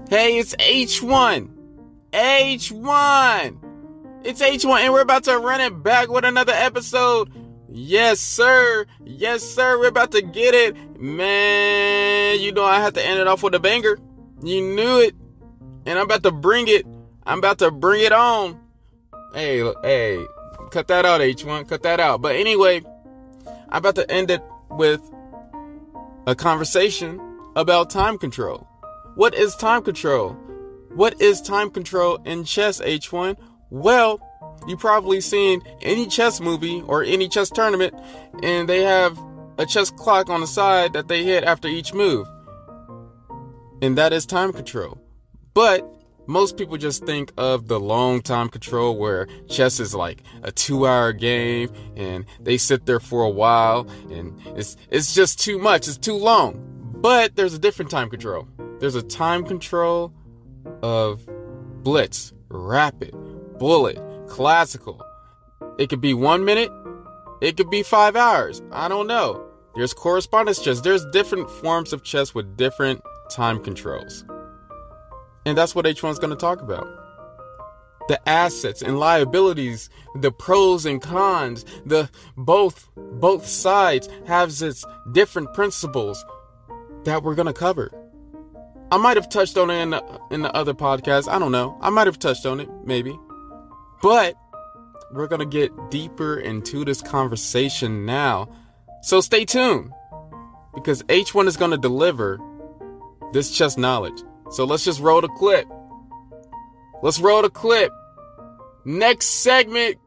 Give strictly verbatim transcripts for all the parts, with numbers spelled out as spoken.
Hey, it's H one. H one. It's H one, and we're about to run it back with another episode. Yes, sir. Yes, sir. We're about to get it. Man, you know I had to end it off with a banger. You knew it. And I'm about to bring it. I'm about to bring it on. Hey, hey, cut that out, H one. Cut that out. But anyway, I'm about to end it with a conversation about time control. What is time control? What is time control in chess, H one? Well, you've probably seen any chess movie or any chess tournament, and they have a chess clock on the side that they hit after each move. And that is time control. But most people just think of the long time control where chess is like a two-hour game and they sit there for a while and it's it's just too much. It's too long. But there's a different time control. There's a time control of blitz, rapid, bullet, classical. It could be one minute. It could be five hours. I don't know. There's correspondence chess. There's different forms of chess with different time controls. And that's what H one is going to talk about. The assets and liabilities, the pros and cons, the both both sides have its different principles that we're going to cover. I might have touched on it in the, in the other podcast. I don't know. I might have touched on it, maybe. But we're going to get deeper into this conversation now. So stay tuned, because H one is going to deliver this chess knowledge. So let's just roll the clip. Let's roll the clip. Next segment.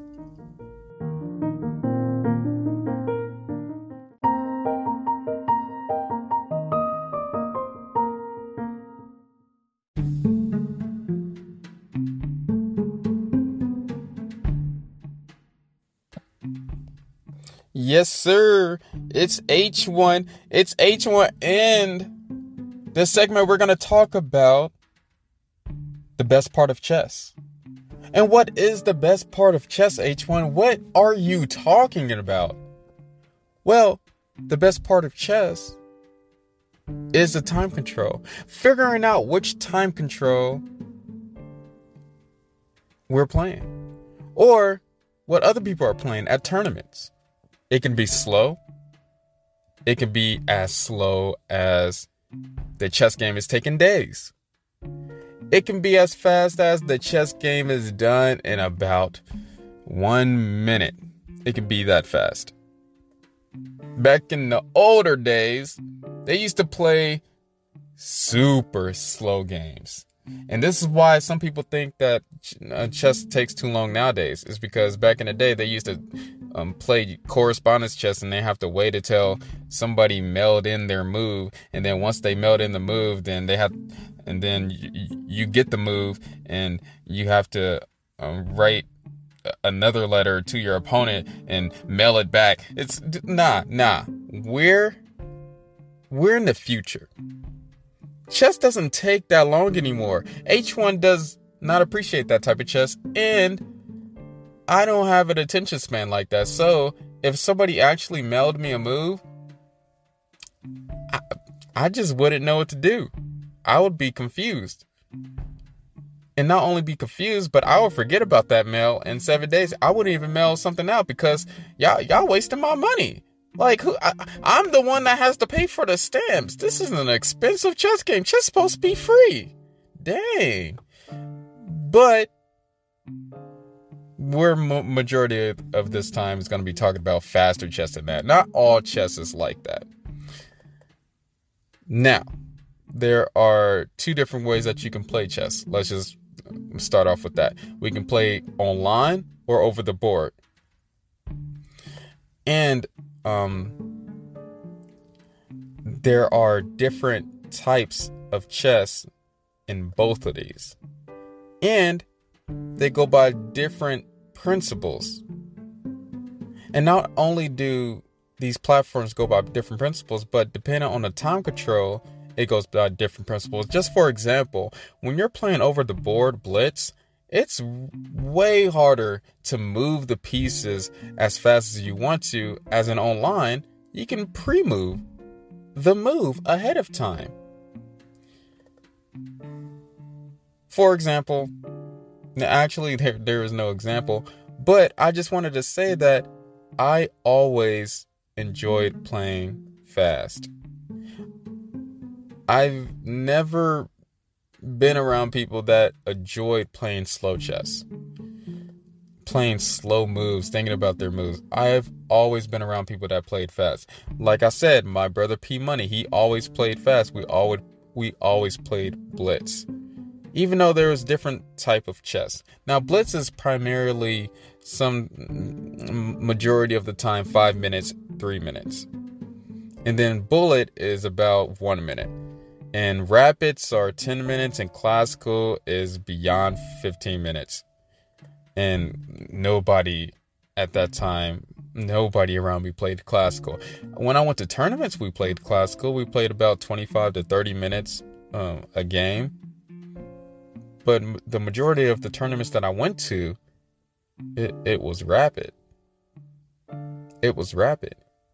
Yes, sir. It's H one. It's H one. And this segment, we're going to talk about the best part of chess. And what is the best part of chess, H one? What are you talking about? Well, the best part of chess is the time control. Figuring out which time control we're playing. Or what other people are playing at tournaments. It can be slow. It can be as slow as the chess game is taking days. It can be as fast as the chess game is done in about one minute. It can be that fast. Back in the older days, they used to play super slow games. And this is why some people think that chess takes too long nowadays. It's because back in the day, they used to um, play correspondence chess, and they have to wait until somebody mailed in their move. And then once they mailed in the move, then they have, and then you, you get the move, and you have to um, write another letter to your opponent and mail it back. It's nah, nah. We're we're in the future. Chess doesn't take that long anymore. H one does not appreciate that type of chess, and I don't have an attention span like that. So if somebody actually mailed me a move, I, I just wouldn't know what to do. I would be confused. And not only be confused, but I would forget about that mail in seven days. I wouldn't even mail something out because y'all y'all wasting my money. Like, who? I, I'm the one that has to pay for the stamps. This is an expensive chess game. Chess supposed to be free. Dang. But we're ma- majority of, of this time is going to be talking about faster chess than that. Not all chess is like that. Now, there are two different ways that you can play chess. Let's just start off with that. We can play online or over the board. And um, there are different types of chess in both of these. And they go by different principles. And not only do these platforms go by different principles, but depending on the time control, it goes by different principles. Just for example, when you're playing over the board blitz, it's way harder to move the pieces as fast as you want to. As an online, you can pre-move the move ahead of time. For example, actually there, there is no example, but I just wanted to say that I always enjoyed playing fast. I've never been around people that enjoyed playing slow chess, playing slow moves, thinking about their moves. I've always been around people that played fast. Like I said, my brother P Money, he always played fast. We always we always played blitz, even though there was different type of chess. Now, blitz is primarily some majority of the time five minutes, three minutes, and then bullet is about one minute. And rapids are ten minutes, and classical is beyond fifteen minutes. And nobody at that time, nobody around me played classical. When I went to tournaments, we played classical. We played about twenty-five to thirty minutes um, a game. But the majority of the tournaments that I went to, it, it was rapid. It was rapid.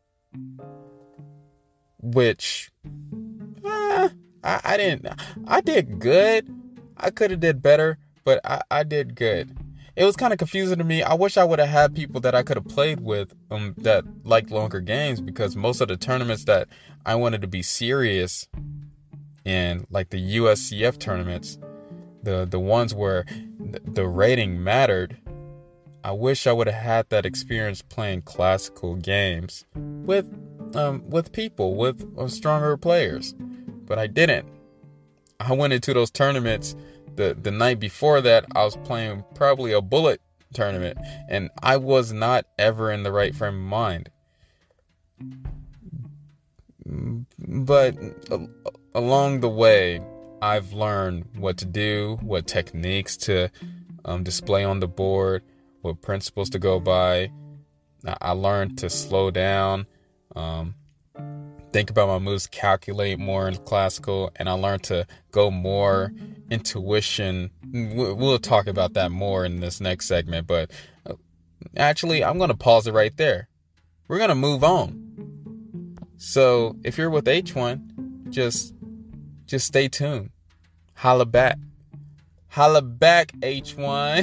Which... Eh, I, I didn't, I did good. I could have did better, but I, I did good. It was kind of confusing to me. I wish I would have had people that I could have played with um, that liked longer games, because most of the tournaments that I wanted to be serious in, like the U S C F tournaments, the, the ones where the rating mattered, I wish I would have had that experience playing classical games with um, with people, with uh, stronger players. But I didn't. I went into those tournaments. The, the night before that, I was playing probably a bullet tournament. And I was not ever in the right frame of mind. But uh, along the way, I've learned what to do, what techniques to um, display on the board, what principles to go by. I learned to slow down, um, think about my moves, calculate more in classical, and I learned to go more intuition. We'll talk about that more in this next segment, but actually, I'm going to pause it right there. We're going to move on. So if you're with H one, just, just stay tuned. Holla back. Holla back, H one.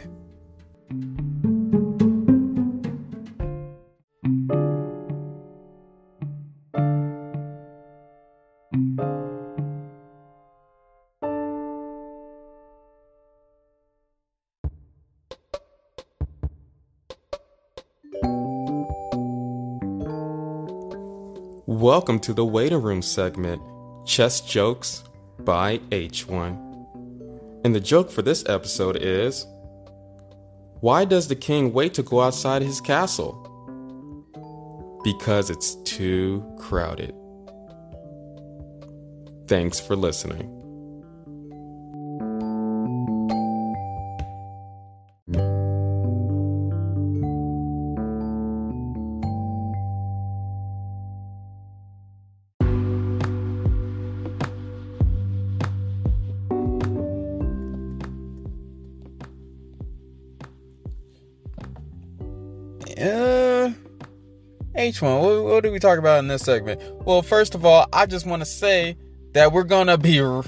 Welcome to the Waiting Room segment, Chess Jokes by H one. And the joke for this episode is, why does the king wait to go outside his castle? Because it's too crowded. Thanks for listening. Uh, H one, what, what do we talk about in this segment? Well, first of all, I just want to say that we're gonna be uh,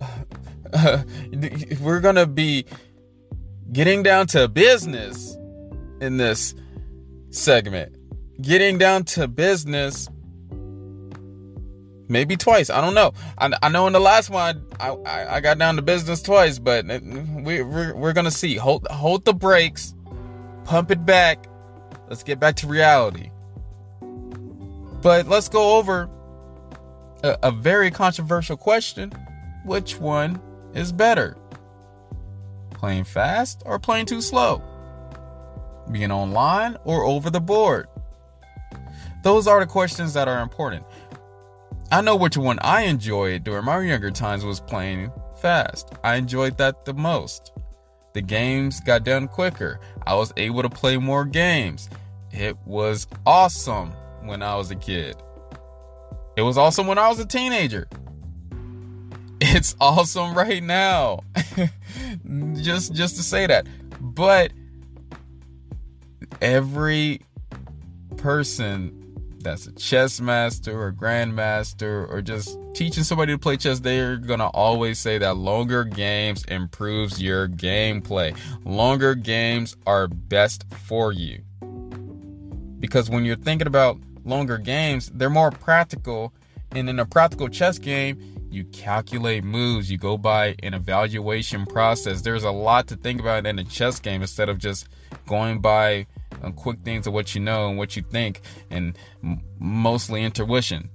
we're gonna be getting down to business in this segment. Getting down to business, maybe twice. I don't know. I, I know in the last one I, I, I got down to business twice, but we we're, we're gonna see. Hold hold the brakes, pump it back. Let's get back to reality. But let's go over a, a very controversial question. Which one is better? Playing fast or playing too slow? Being online or over the board? Those are the questions that are important. I know which one I enjoyed during my younger times was playing fast. I enjoyed that the most. The games got done quicker. I was able to play more games. It was awesome when I was a kid. It was awesome when I was a teenager. It's awesome right now. just just to say that. But every person that's a chess master or grandmaster or just teaching somebody to play chess, they're going to always say that longer games improves your gameplay. Longer games are best for you. Because when you're thinking about longer games, they're more practical. And in a practical chess game, you calculate moves. You go by an evaluation process. There's a lot to think about in a chess game instead of just going by uh, quick things of what you know and what you think and m- mostly intuition.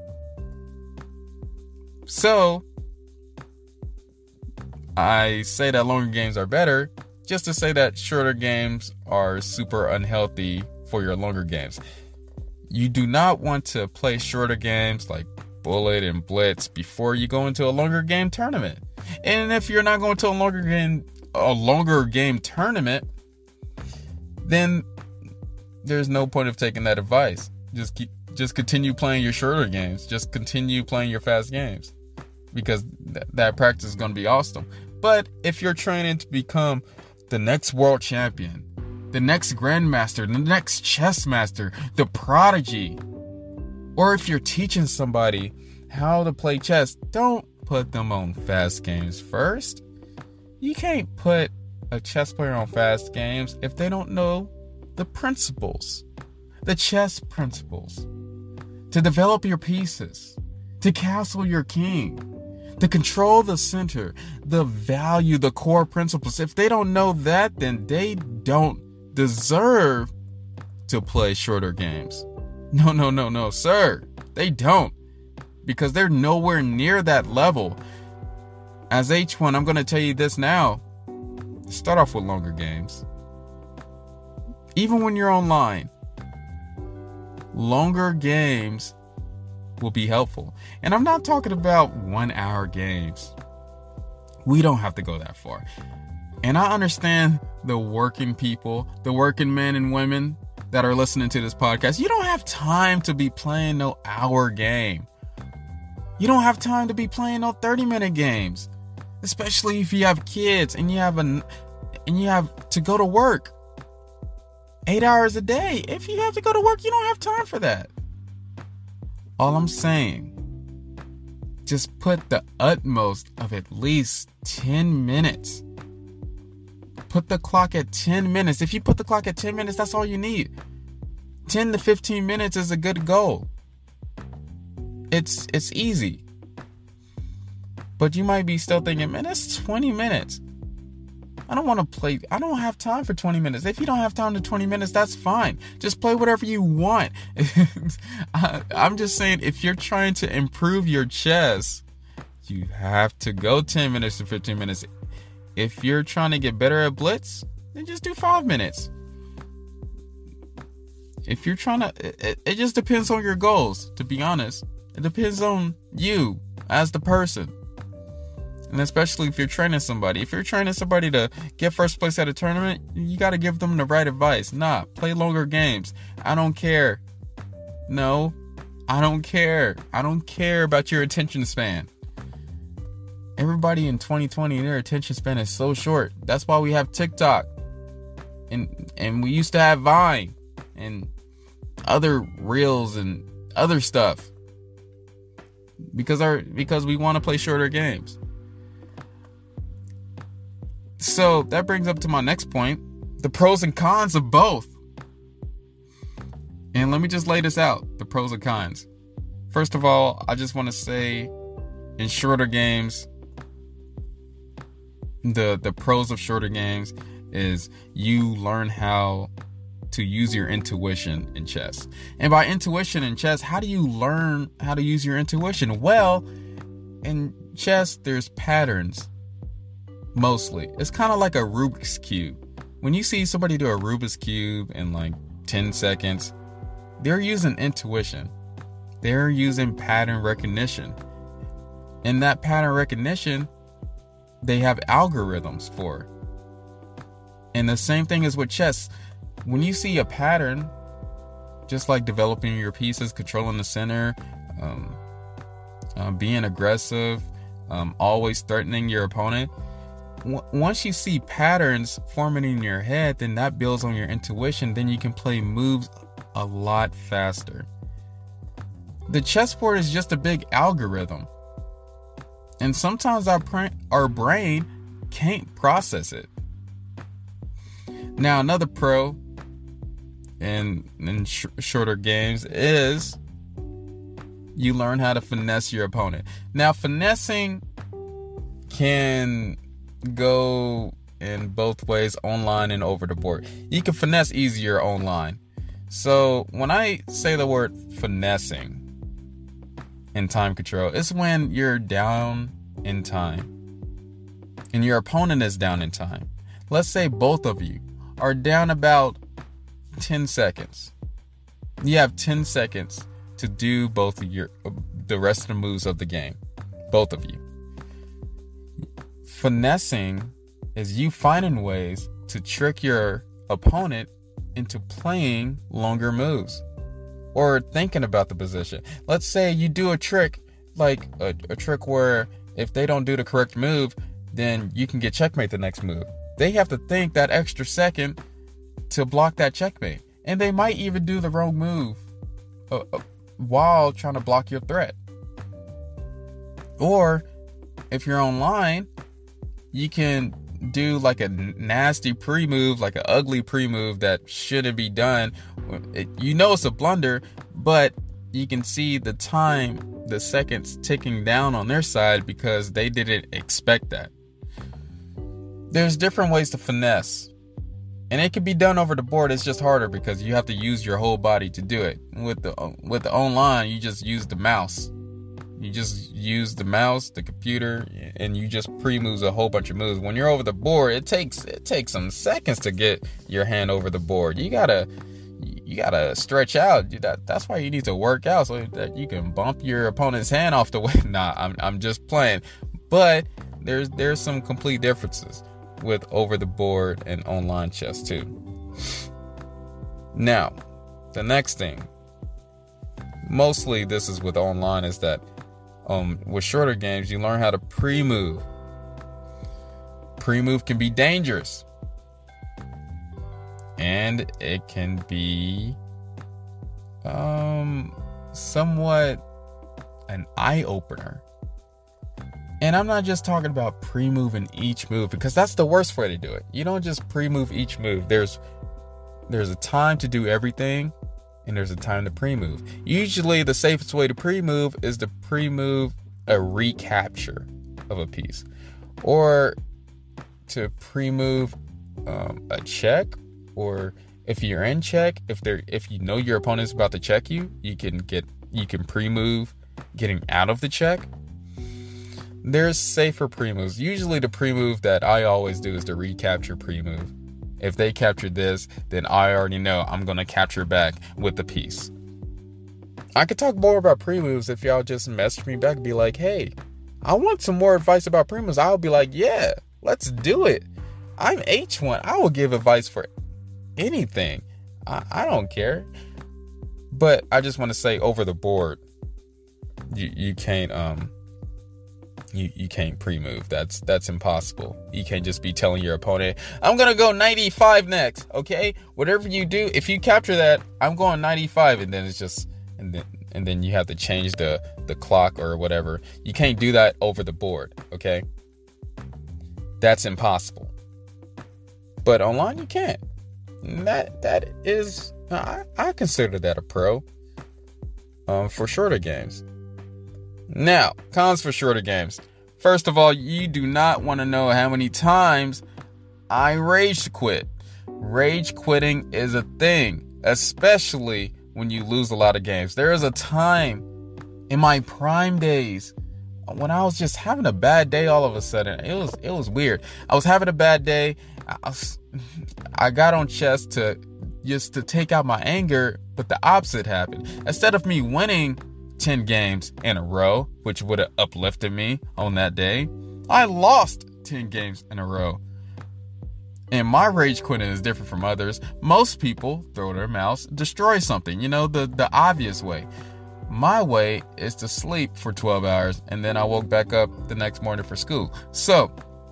So, I say that longer games are better just to say that shorter games are super unhealthy for your longer games. You do not want to play shorter games like Bullet and Blitz before you go into a longer game tournament. And if you're not going to a longer game a longer game tournament, then there's no point of taking that advice. Just keep just continue playing your shorter games. Just continue playing your fast games because th- that practice is going to be awesome. But if you're training to become the next world champion, the next grandmaster, the next chess master, the prodigy, or if you're teaching somebody how to play chess, don't put them on fast games first. You can't put a chess player on fast games if they don't know the principles, the chess principles, to develop your pieces, to castle your king, to control the center, the value, the core principles. If they don't know that, then they don't deserve to play shorter games. No, no, no, no, sir. They don't. Because they're nowhere near that level. As H one, I'm going to tell you this now. Start off with longer games. Even when you're online, longer games will be helpful. And I'm not talking about one hour games. We don't have to go that far. And I understand the working people, the working men and women that are listening to this podcast. You don't have time to be playing no hour game. You don't have time to be playing no thirty minute games, especially if you have kids and you have a and you have to go to work eight hours a day. If you have to go to work, you don't have time for that. All I'm saying, just put the utmost of at least ten minutes. Put the clock at ten minutes. If you put the clock at ten minutes, that's all you need. ten to fifteen minutes is a good goal. It's it's easy. But you might be still thinking, man, that's twenty minutes. I don't want to play. I don't have time for twenty minutes. If you don't have time to twenty minutes, that's fine. Just play whatever you want. I, I'm just saying, if you're trying to improve your chess, you have to go ten minutes to fifteen minutes. If you're trying to get better at Blitz, then just do five minutes. If you're trying to, it, it just depends on your goals, to be honest. It depends on you as the person. And especially if you're training somebody. If you're training somebody to get first place at a tournament, you got to give them the right advice. Nah, play longer games. I don't care. No, I don't care. I don't care about your attention span. Everybody in twenty twenty, their attention span is so short. That's why we have TikTok. And and we used to have Vine and other reels and other stuff. Because our because we want to play shorter games. So that brings up to my next point, the pros and cons of both. And let me just lay this out, the pros and cons. First of all, I just want to say in shorter games, the the pros of shorter games is you learn how to use your intuition in chess. And by intuition in chess, how do you learn how to use your intuition? Well, in chess, there's patterns. Mostly. It's kind of like a Rubik's Cube. When you see somebody do a Rubik's Cube in like ten seconds, they're using intuition. They're using pattern recognition. In that pattern recognition, they have algorithms for. And the same thing is with chess. When you see a pattern, just like developing your pieces, controlling the center, um, uh, being aggressive, um, always threatening your opponent, once you see patterns forming in your head, then that builds on your intuition. Then you can play moves a lot faster. The chessboard is just a big algorithm. And sometimes our, pr- our brain can't process it. Now, another pro in, in sh- shorter games is you learn how to finesse your opponent. Now, finessing can go in both ways, online and over the board. You can finesse easier online. So when I say the word finessing in Time Control, it's when you're down in time and your opponent is down in time. Let's say both of you are down about ten seconds. You have ten seconds to do both of your the rest of the moves of the game. Both of you. Finessing is you finding ways to trick your opponent into playing longer moves or thinking about the position. Let's say you do a trick, like a, a trick where if they don't do the correct move, then you can get checkmate the next move. They have to think that extra second to block that checkmate. And they might even do the wrong move uh, uh, while trying to block your threat. Or if you're online, you can do like a nasty pre-move, like an ugly pre-move that shouldn't be done. It, you know it's a blunder, but you can see the time, the seconds ticking down on their side because they didn't expect that. There's different ways to finesse. And it can be done over the board. It's just harder because you have to use your whole body to do it. With the with the online, you just use the mouse. You just use the mouse, the computer, and you just pre-moves a whole bunch of moves. When you're over the board, it takes it takes some seconds to get your hand over the board. You gotta you gotta stretch out. That that's why you need to work out so that you can bump your opponent's hand off the way. Nah, I'm I'm just playing. But there's there's some complete differences with over the board and online chess too. Now, the next thing, mostly this is with online, is that um, with shorter games, you learn how to pre-move. Pre-move can be dangerous. And it can be um, somewhat an eye-opener. And I'm not just talking about pre-moving each move, because that's the worst way to do it. You don't just pre-move each move. There's there's a time to do everything, and there's a time to pre-move. Usually the safest way to pre-move is to pre-move a recapture of a piece, or to pre-move um, a check, or if you're in check, if they're if you know your opponent's about to check you, you can get you can pre-move getting out of the check. There's safer pre-moves. Usually the pre-move that I always do is the recapture pre-move. If they capture this, then I already know I'm going to capture back with the piece. I could talk more about pre-moves if y'all just message me back and be like, hey, I want some more advice about pre-moves. I'll be like, yeah, let's do it. I'm H one. I will give advice for anything. I, I don't care. But I just want to say, over the board, you, you can't... um. You you can't pre-move. That's that's impossible. You can't just be telling your opponent, I'm gonna go ninety-five next. Okay, whatever you do, if you capture that, I'm going ninety-five, and then it's just and then and then you have to change the the clock or whatever. You can't do that over the board. Okay, that's impossible. But online you can't. And that that is I, I consider that a pro. Um, for shorter games. Now, cons for shorter games. First of all, you do not want to know how many times I rage quit. Rage quitting is a thing, especially when you lose a lot of games. There is a time in my prime days when I was just having a bad day all of a sudden. It was it was weird. I was having a bad day. I, was, I got on chess to just to take out my anger, but the opposite happened. Instead of me winning ten games in a row, which would have uplifted me on that day, I lost ten games in a row. And my rage quitting is different from others. Most people throw their mouse, destroy something, you know, the, the obvious way. My way is to sleep for twelve hours, and then I woke back up the next morning for school. So,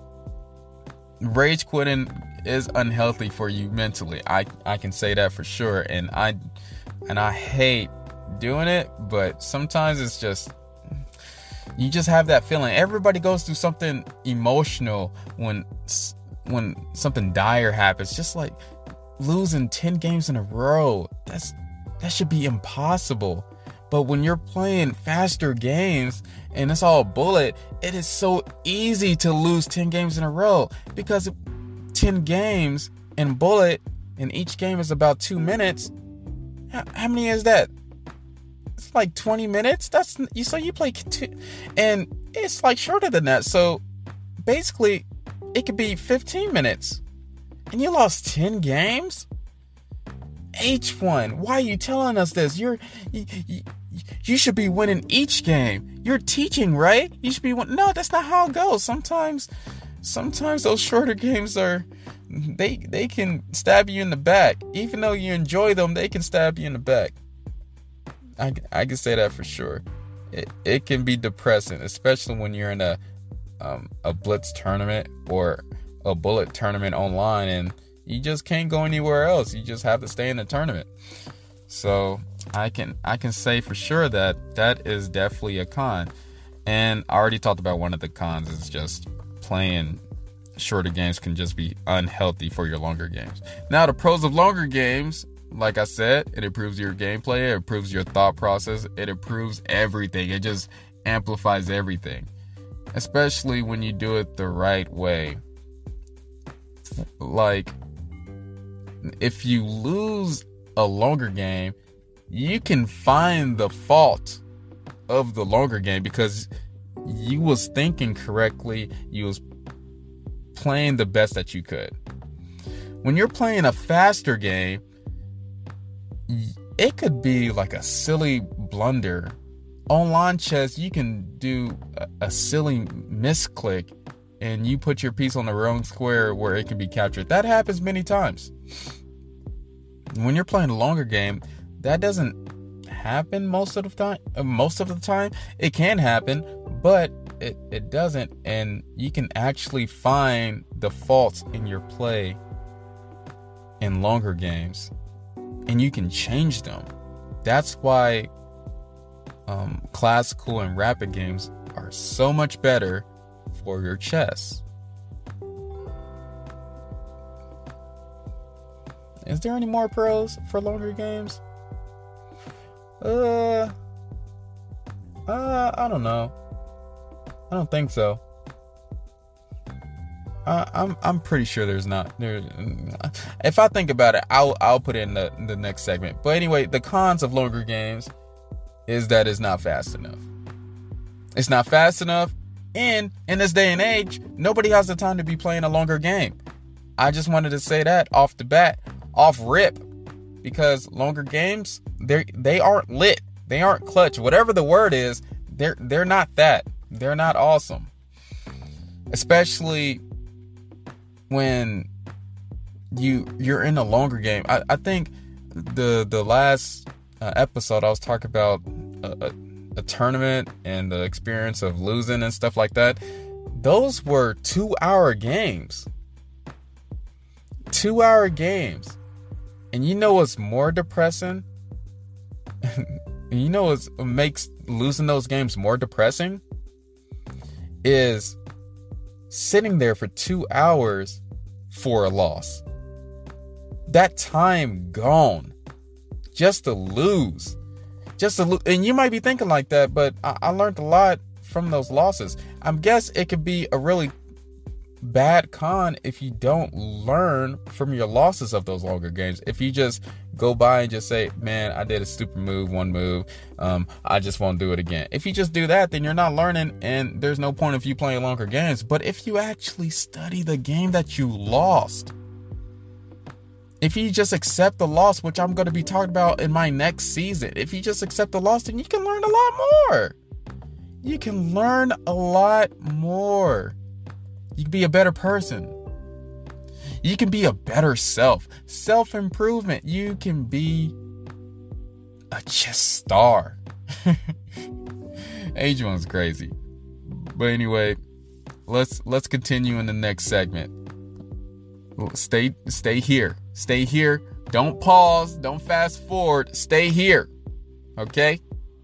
rage quitting is unhealthy for you mentally. I, I can say that for sure. And I and I hate doing it, but sometimes it's just, you just have that feeling. Everybody goes through something emotional when when something dire happens. Just like losing ten games in a row. That's that should be impossible. But when you're playing faster games and it's all bullet, it is so easy to lose ten games in a row, because ten games in bullet and each game is about two minutes. How, how many is that? It's like twenty minutes. That's you. So you play two, and it's like shorter than that. So basically, it could be fifteen minutes, and you lost ten games. H one, why are you telling us this? You're you, you, you should be winning each game. You're teaching, right? You should be winning. No, that's not how it goes. Sometimes, sometimes those shorter games are they they can stab you in the back. Even though you enjoy them, they can stab you in the back. I, I can say that for sure. It it can be depressing, especially when you're in a um, a blitz tournament or a bullet tournament online, and you just can't go anywhere else. You just have to stay in the tournament. So I can I can say for sure that that is definitely a con. And I already talked about one of the cons is just playing shorter games can just be unhealthy for your longer games. Now, the pros of longer games, like I said, it improves your gameplay, it improves your thought process, it improves everything. It just amplifies everything, especially when you do it the right way. Like, if you lose a longer game, you can find the fault of the longer game because you was thinking correctly, you was playing the best that you could. When you're playing a faster game, it could be like a silly blunder. Online chess, you can do a, a silly misclick and you put your piece on the wrong square where it can be captured. That happens many times. When you're playing a longer game, that doesn't happen most of the time. Most of the time, it can happen, but it, it doesn't. And you can actually find the faults in your play in longer games, and you can change them. That's why um, classical and rapid games are so much better for your chess. Is there any more pros for longer games? Uh, uh, I don't know. I don't think so. Uh, I'm I'm pretty sure there's not. There, if I think about it, I'll I'll put it in the the next segment. But anyway, the cons of longer games is that it's not fast enough. It's not fast enough, and in this day and age, nobody has the time to be playing a longer game. I just wanted to say that off the bat, off rip, because longer games, they they aren't lit, they aren't clutch. Whatever the word is, they're they're not that. They're not awesome, especially when you you're in a longer game. I, I think the the last uh, episode I was talking about a, a, a tournament and the experience of losing and stuff like that. Those were two hour games. Two hour games. And you know what's more depressing? You know what makes losing those games more depressing? Is sitting there for two hours for a loss. That time gone just to lose. Just to lose. And you might be thinking like that, but I, I learned a lot from those losses. I guess it could be a really bad con if you don't learn from your losses of those longer games. If you just go by and just say, man, I did a stupid move, one move, um, I just won't do it again. If you just do that, then you're not learning, and there's no point of you playing longer games. But if you actually study the game that you lost, if you just accept the loss, which I'm going to be talking about in my next season, if you just accept the loss, then you can learn a lot more. You can learn a lot more. You can be a better person. You can be a better self. Self-improvement. You can be a chess star. H one's crazy. But anyway, let's let's continue in the next segment. Stay stay here. Stay here. Don't pause. Don't fast forward. Stay here. Okay?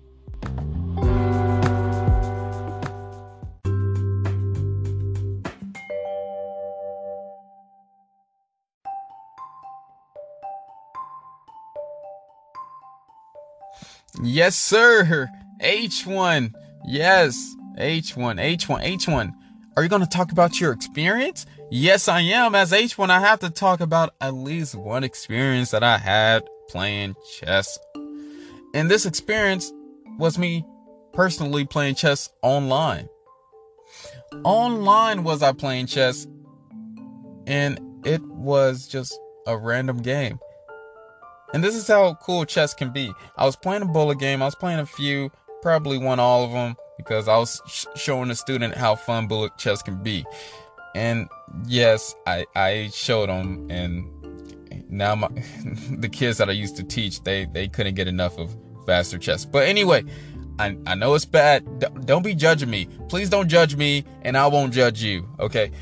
Yes, sir. H one. Yes. H one. H one. H one. Are you going to talk about your experience? Yes, I am. As H one, I have to talk about at least one experience that I had playing chess. And this experience was me personally playing chess online. Online was I playing chess, and it was just a random game. And this is how cool chess can be. I was playing a bullet game. I was playing a few, probably won all of them because I was sh- showing the student how fun bullet chess can be. And yes, I, I showed them, and now my the kids that I used to teach, they, they couldn't get enough of faster chess. But anyway, I, I know it's bad. D- don't be judging me. Please don't judge me, and I won't judge you, okay?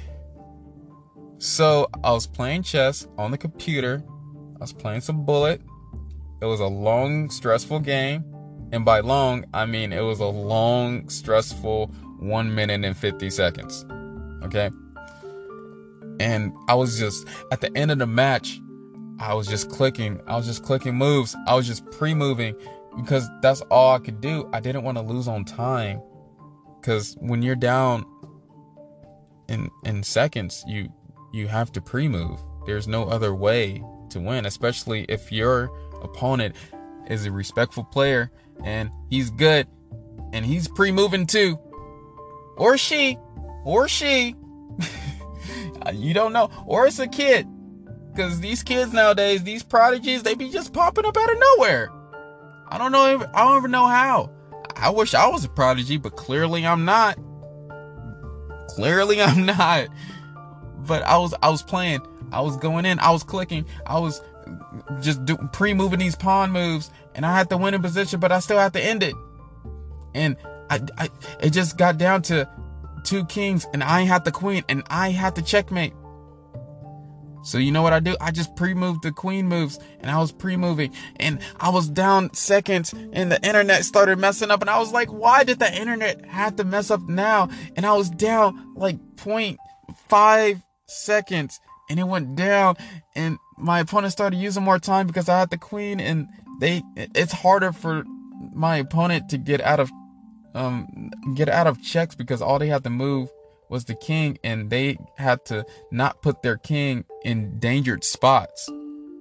So I was playing chess on the computer. I was playing some bullet. It was a long, stressful game. And by long, I mean it was a long, stressful one minute and fifty seconds. Okay? And I was just, at the end of the match, I was just clicking. I was just clicking moves. I was just pre-moving because that's all I could do. I didn't want to lose on time. Because when you're down in in seconds, you you have to pre-move. There's no other way to win, especially if your opponent is a respectful player and he's good and he's pre-moving too, or she or she you don't know, or it's a kid, because these kids nowadays, these prodigies, they be just popping up out of nowhere. I don't know I don't even know how. I wish I was a prodigy, but clearly I'm not. Clearly I'm not. But I was I was playing. I was going in. I was clicking. I was just do, pre-moving these pawn moves, and I had to win in position, but I still had to end it. And I, I, it just got down to two kings, and I had the queen, and I had to checkmate. So you know what I do? I just pre-moved the queen moves, and I was pre-moving, and I was down seconds, and the internet started messing up, and I was like, why did the internet have to mess up now? And I was down like zero point five seconds, and it went down, and my opponent started using more time because I had the queen, and they it's harder for my opponent to get out of um get out of checks because all they had to move was the king, and they had to not put their king in endangered spots.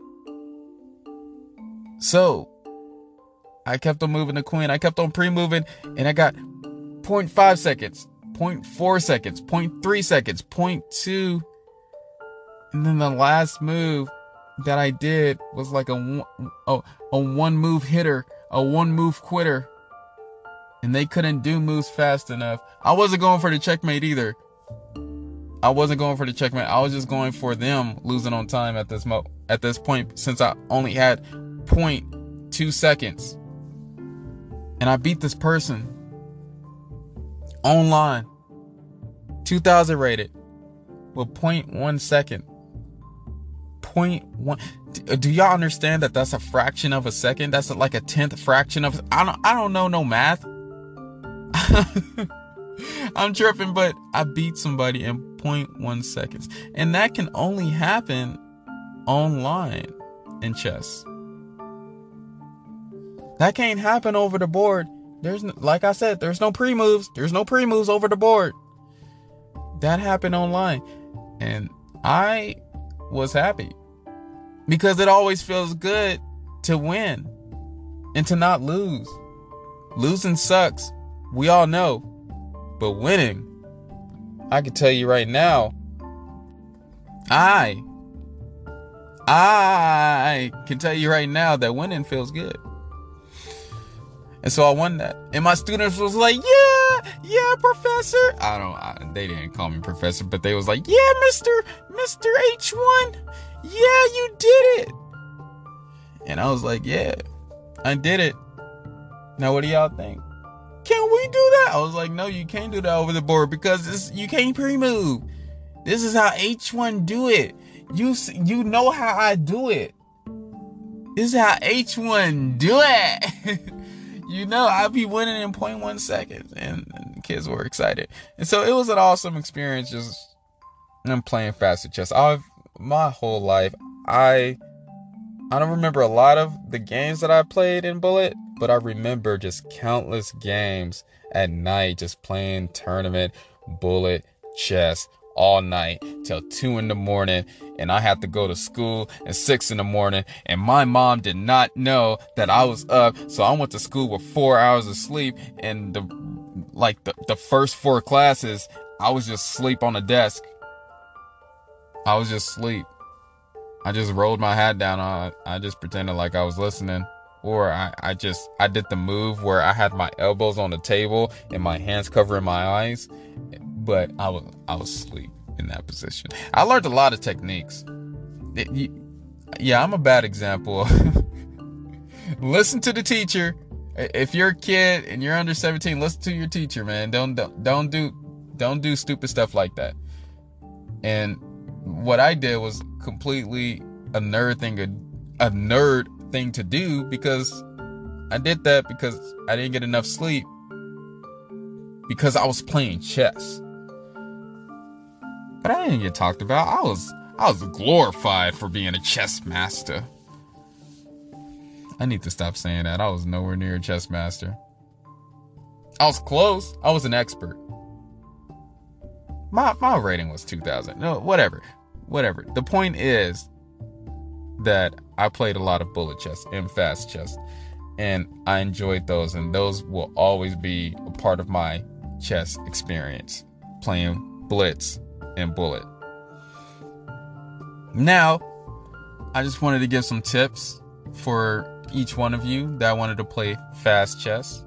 So I kept on moving the queen. I kept on pre-moving, and I got zero point five seconds, zero point four seconds, zero point three seconds, zero point two. And then the last move that I did was like a, a, a one move hitter, a one move quitter. And they couldn't do moves fast enough. I wasn't going for the checkmate either. I wasn't going for the checkmate. I was just going for them losing on time at this mo at this point, since I only had zero point two seconds. And I beat this person online, two thousand rated, with zero point one second. zero point one. Do y'all understand that that's a fraction of a second? That's like a tenth fraction of. I don't. I don't know no math. I'm tripping, but I beat somebody in zero point one seconds, and that can only happen online in chess. That can't happen over the board. There's, no, like I said, there's no pre-moves. There's no pre-moves over the board. That happened online, and I was happy because it always feels good to win and to not lose. Losing sucks. We all know. But winning, I can tell you right now, I, I can tell you right now that winning feels good. And so I won that. And my students was like, yeah, yeah, professor. I don't, I, they didn't call me professor, but they was like, yeah, Mister Mister H one. Yeah, you did it. And I was like, yeah, I did it. Now, what do y'all think? Can we do that? I was like, no, you can't do that over the board because this, you can't pre-move. This is how H one do it. You you know how I do it. This is how H one do it. you know, I'd be winning in zero point one seconds, and, and kids were excited. And so it was an awesome experience just I'm playing faster chess. I've my whole life, I I don't remember a lot of the games that I played in Bullet, but I remember just countless games at night, just playing tournament Bullet chess all night till two in the morning, and I had to go to school at six in the morning, and my mom did not know that I was up, so I went to school with four hours of sleep, and the like the, the first four classes, I was just asleep on the desk. I was just asleep. I just rolled my hat down on I just pretended like I was listening. Or I, I just, I did the move where I had my elbows on the table and my hands covering my eyes. But I was, I was asleep in that position. I learned a lot of techniques. It, you, yeah, I'm a bad example. Listen to the teacher. If you're a kid and you're under seventeen, listen to your teacher, man. Don't, don't, don't do, don't do stupid stuff like that. And what I did was completely a nerd thing, a, a nerd thing to do, because I did that because I didn't get enough sleep because I was playing chess. But I didn't get talked about. I was I was glorified for being a chess master. I need to stop saying that. I was nowhere near a chess master. I was close. I was an expert. My my rating was two thousand. No, whatever. Whatever. The point is that I played a lot of bullet chess and fast chess, and I enjoyed those, and those will always be a part of my chess experience, playing blitz and bullet. Now, I just wanted to give some tips for each one of you that wanted to play fast chess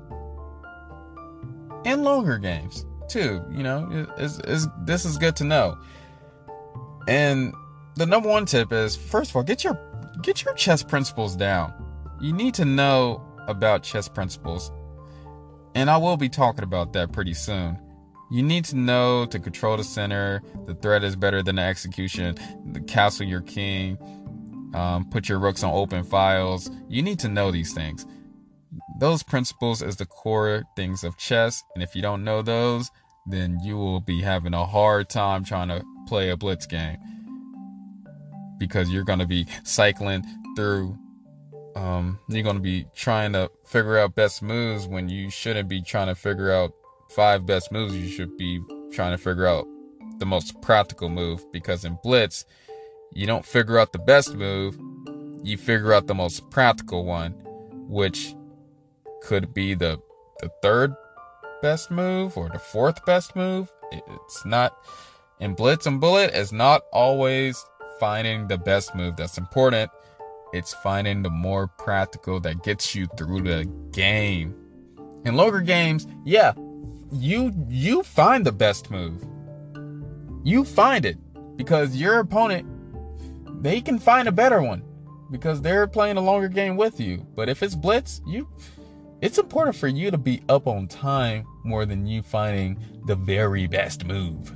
and longer games too. You know, it's, it's, this is good to know. And the number one tip is, first of all, get your get your chess principles down. You need to know about chess principles, and I will be talking about that pretty soon. You need to know to control the center, the threat is better than the execution, the castle your king, um, put your rooks on open files. You need to know these things. Those principles is the core things of chess, and if you don't know those, then you will be having a hard time trying to play a blitz game, because you're going to be cycling through, um, you're going to be trying to figure out best moves when you shouldn't be trying to figure out five best moves. You should be trying to figure out the most practical move, because in blitz, you don't figure out the best move, you figure out the most practical one, which could be the, the third best move or the fourth best move. It's not, in blitz and bullet, it's not always finding the best move that's important. It's finding the more practical that gets you through the game. In longer games, yeah, you you find the best move. You find it, because your opponent, they can find a better one because they're playing a longer game with you. But if it's blitz, you it's important for you to be up on time more than you finding the very best move.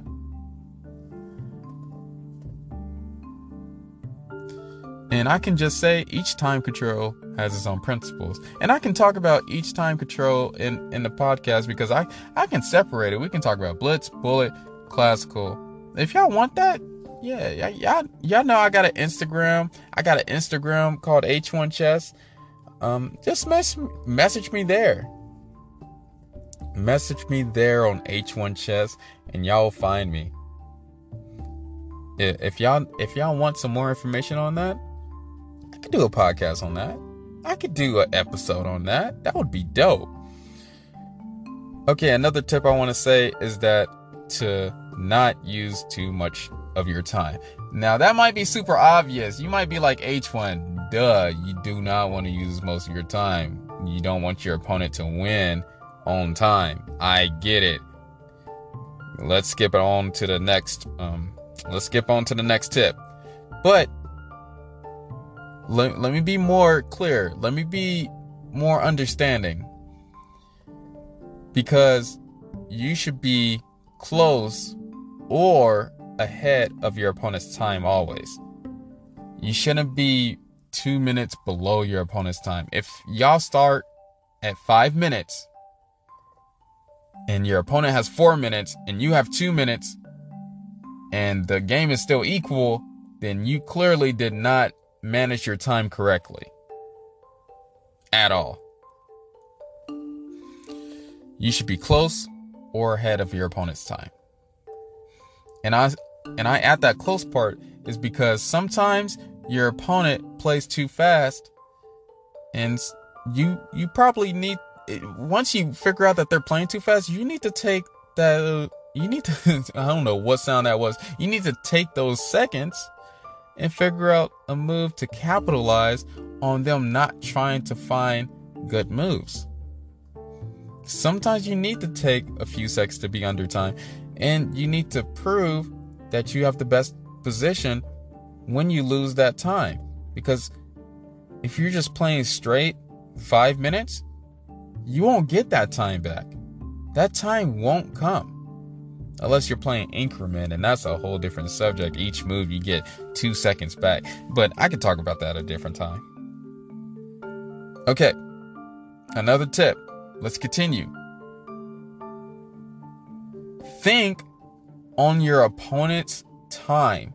And I can just say each time control has its own principles. And I can talk about each time control in, in the podcast, because I, I can separate it. We can talk about blitz, bullet, classical. If y'all want that, yeah, y'all, y'all know I got an Instagram. I got an Instagram called H one Chess. Um, just mess, message me there. Message me there on H one Chess, and y'all will find me. If y'all, if y'all want some more information on that, I could do a podcast on that. I could do an episode on that. That would be dope. Okay, another tip I want to say is that to not use too much of your time. Now, that might be super obvious. You might be like, H one, duh, you do not want to use most of your time. You don't want your opponent to win on time. I get it. Let's skip on to the next, um, let's skip on to the next tip. But let, let me be more clear. Let me be more understanding. Because you should be close or ahead of your opponent's time always. You shouldn't be two minutes below your opponent's time. If y'all start at five minutes and your opponent has four minutes and you have two minutes and the game is still equal, then you clearly did not manage your time correctly at all. You should be close or ahead of your opponent's time. And I and I add that close part is because sometimes your opponent plays too fast, and you you probably need, once you figure out that they're playing too fast, you need to take that you need to I don't know what sound that was. You need to take those seconds and figure out a move to capitalize on them not trying to find good moves. Sometimes you need to take a few seconds to be under time, and you need to prove that you have the best position when you lose that time. Because if you're just playing straight five minutes, you won't get that time back. That time won't come unless you're playing increment, and that's a whole different subject. Each move you get two seconds back, but I could talk about that at a different time. Okay, another tip. Let's continue. Think on your opponent's time.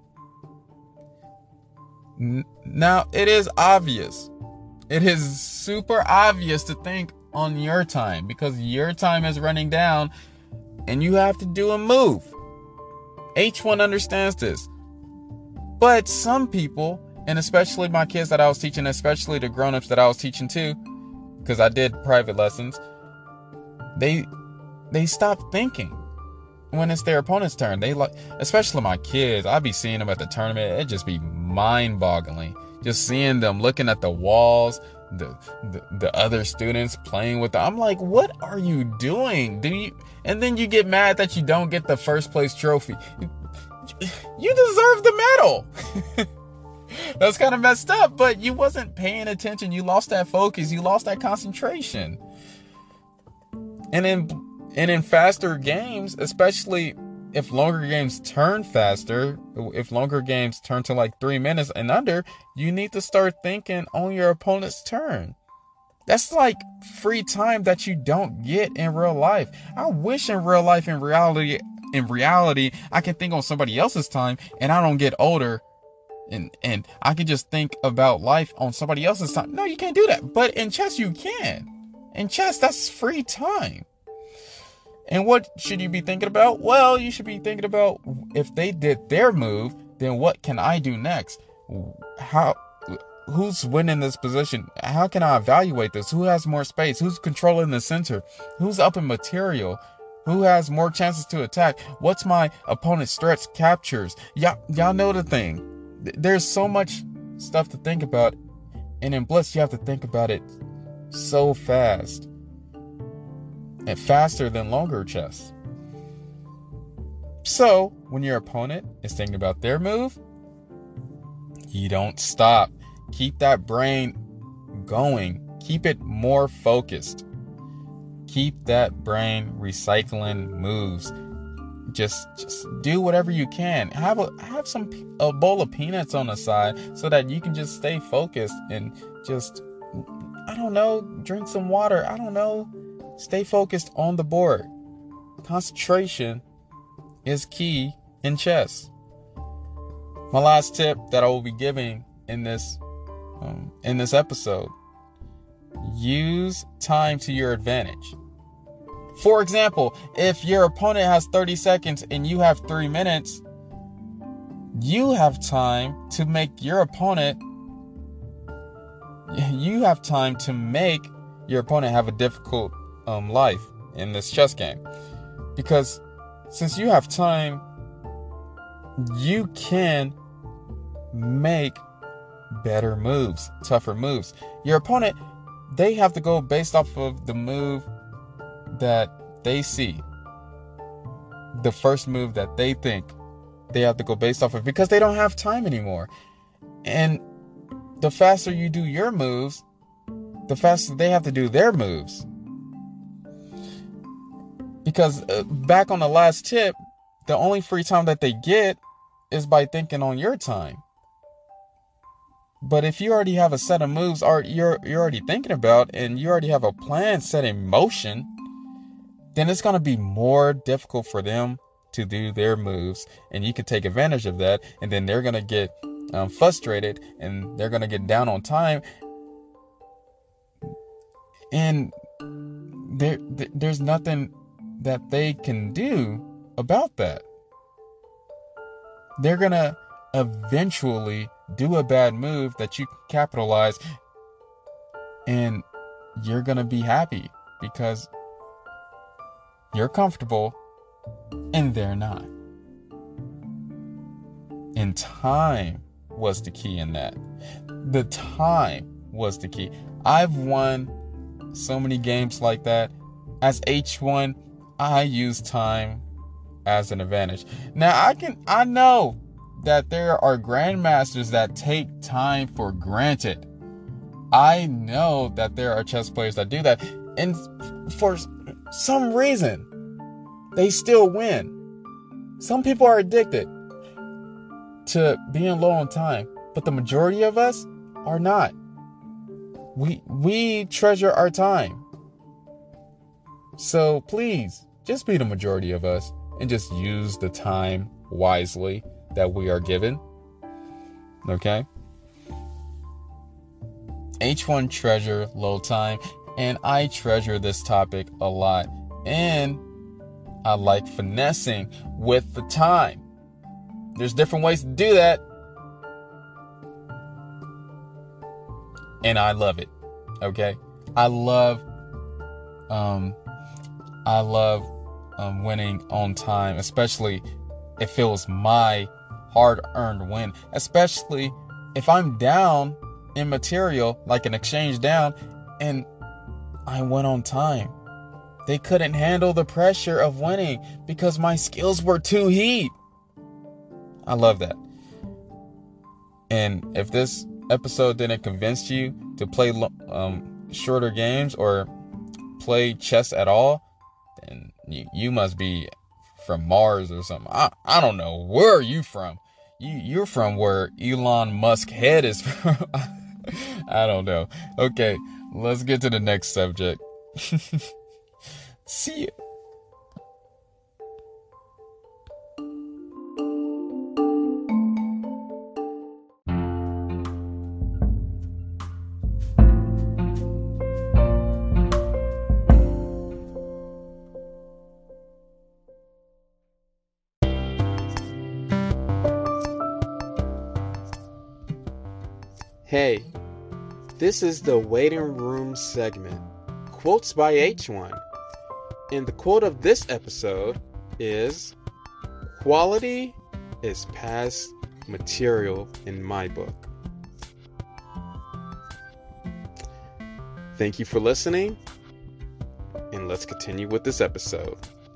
N- now, it is obvious. It is super obvious to think on your time because your time is running down and you have to do a move. H one understands this. But some people, and especially my kids that I was teaching, especially the grown-ups that I was teaching too, because I did private lessons, they they stop thinking when it's their opponent's turn. They like, especially my kids, I be seeing them at the tournament. It just be mind-boggling. Just seeing them looking at the walls, the, the the other students playing with them. I'm like, what are you doing? Do you? And then you get mad that you don't get the first place trophy. You deserve the medal. That's kind of messed up, but you wasn't paying attention. You lost that focus. You lost that concentration. And in and in faster games, especially if longer games turn faster, if longer games turn to like three minutes and under, you need to start thinking on your opponent's turn. That's like free time that you don't get in real life. I wish in real life, in reality, in reality, I can think on somebody else's time and I don't get older. And and I can just think about life on somebody else's time. No, you can't do that. But in chess, you can. In chess, that's free time. And what should you be thinking about? Well, you should be thinking about, if they did their move, then what can I do next? How, who's winning this position? How can I evaluate this? Who has more space? Who's controlling the center? Who's up in material? Who has more chances to attack? What's my opponent's threats, captures? Y'all, y'all know the thing. There's so much stuff to think about. And in Blitz, you have to think about it so fast. And faster than longer chess. So, when your opponent is thinking about their move, you don't stop. Keep that brain going. Keep it more focused. Keep that brain recycling moves. Just, just do whatever you can. Have a have some a bowl of peanuts on the side so that you can just stay focused and just, I don't know, drink some water. I don't know. Stay focused on the board. Concentration is key in chess. My last tip that I will be giving in this um, in this episode: use time to your advantage. For example, if your opponent has thirty seconds and you have three minutes, you have time to make your opponent. You have time to make your opponent have a difficult Um, life in this chess game, because since you have time, you can make better moves, tougher moves. Your opponent, they have to go based off of the move that they see, the first move that they think they have to go based off of, because they don't have time anymore. And the faster you do your moves, the faster they have to do their moves. Because uh, back on the last tip, the only free time that they get is by thinking on your time. But if you already have a set of moves or you're you're already thinking about and you already have a plan set in motion, then it's going to be more difficult for them to do their moves, and you can take advantage of that, and then they're going to get um, frustrated, and they're going to get down on time, and there there's nothing that they can do about that. They're going to eventually do a bad move that you can capitalize, and you're going to be happy because you're comfortable and they're not. And time was the key in that. The time was the key. I've won so many games like that. As H one, I use time as an advantage. Now I can I know that there are grandmasters that take time for granted. I know that there are chess players that do that, and for some reason they still win. Some people are addicted to being low on time, but the majority of us are not. We we treasure our time. So please, just be the majority of us and just use the time wisely that we are given. Okay? H one treasure low time, and I treasure this topic a lot. And I like finessing with the time. There's different ways to do that, and I love it. Okay? I love um I love um winning on time, especially if it was my hard-earned win, especially if I'm down in material, like an exchange down, and I went on time. They couldn't handle the pressure of winning because my skills were too heat. I love that. And if this episode didn't convince you to play um, shorter games or play chess at all, then you, you must be from Mars or something. I, I don't know. Where are you from? You, you're from where Elon Musk head is from. I don't know. Okay, let's get to the next subject. See you. Hey, this is the waiting room segment. Quotes by H one. And the quote of this episode is, "Quality is past material in my book." Thank you for listening, and let's continue with this episode.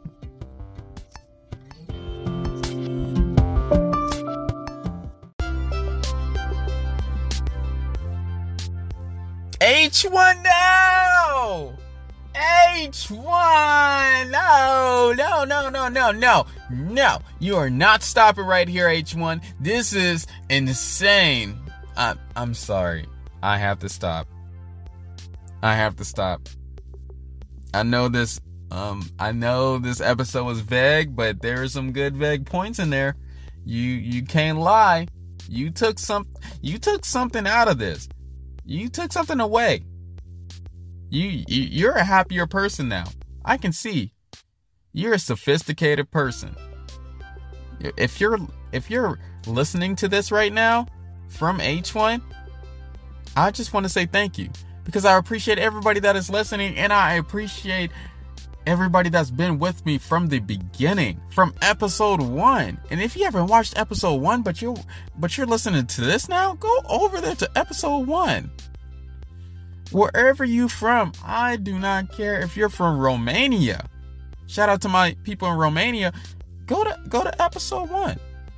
H one now! H one! No, no, no, no, no, no, no. You are not stopping right here, H one. This is insane. I, I'm sorry. I have to stop. I have to stop. I know this, um, I know this episode was vague, but there are some good vague points in there. You, you can't lie. You took some, you took something out of this. You took something away. You, you you're a happier person now. I can see. You're a sophisticated person. If you're if you're listening to this right now from H one, I just want to say thank you, because I appreciate everybody that is listening, and I appreciate everybody that's been with me from the beginning, from episode one. And if you haven't watched episode one, but you but you're listening to this now, go over there to episode one. Wherever you from, I do not care if you're from Romania. Shout out to my people in Romania. Go to go to episode one.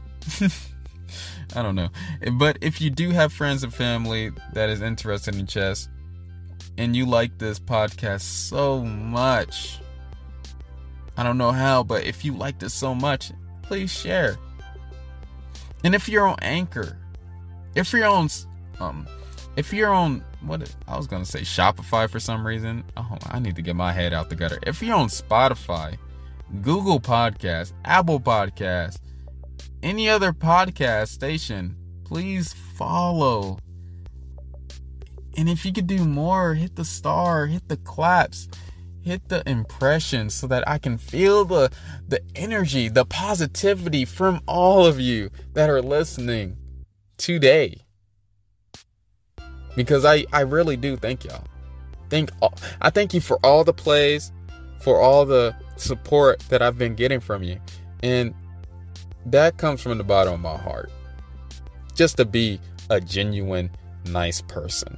I don't know. But if you do have friends and family that is interested in chess, and you like this podcast so much, I don't know how, but if you like this so much, please share. And if you're on Anchor, if you're on um, if you're on, what I was gonna say, Shopify for some reason. Oh, I need to get my head out the gutter. If you're on Spotify, Google Podcasts, Apple Podcasts, any other podcast station, please follow. And if you could do more, hit the star, hit the claps, hit the impression, so that I can feel the the energy, the positivity from all of you that are listening today. Because I, I really do thank y'all. Thank I thank you for all the plays, for all the support that I've been getting from you. And that comes from the bottom of my heart. Just to be a genuine, nice person.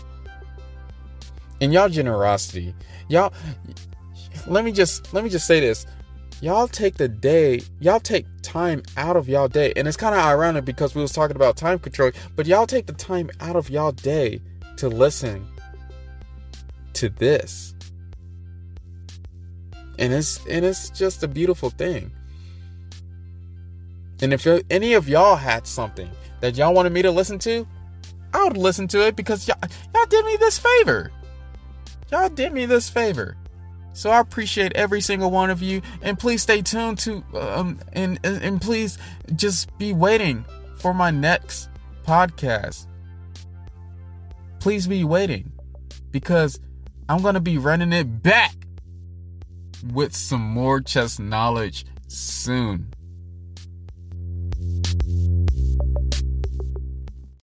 And y'all generosity, y'all, let me just, let me just say this. Y'all take the day, y'all take time out of y'all day. And it's kind of ironic because we was talking about time control, but y'all take the time out of y'all day to listen to this. And it's, and it's just a beautiful thing. And if any of y'all had something that y'all wanted me to listen to, I would listen to it, because y'all, y'all did me this favor. Y'all did me this favor. So I appreciate every single one of you. And please stay tuned to, um, and, and, and please just be waiting for my next podcast. Please be waiting, because I'm going to be running it back with some more chess knowledge soon.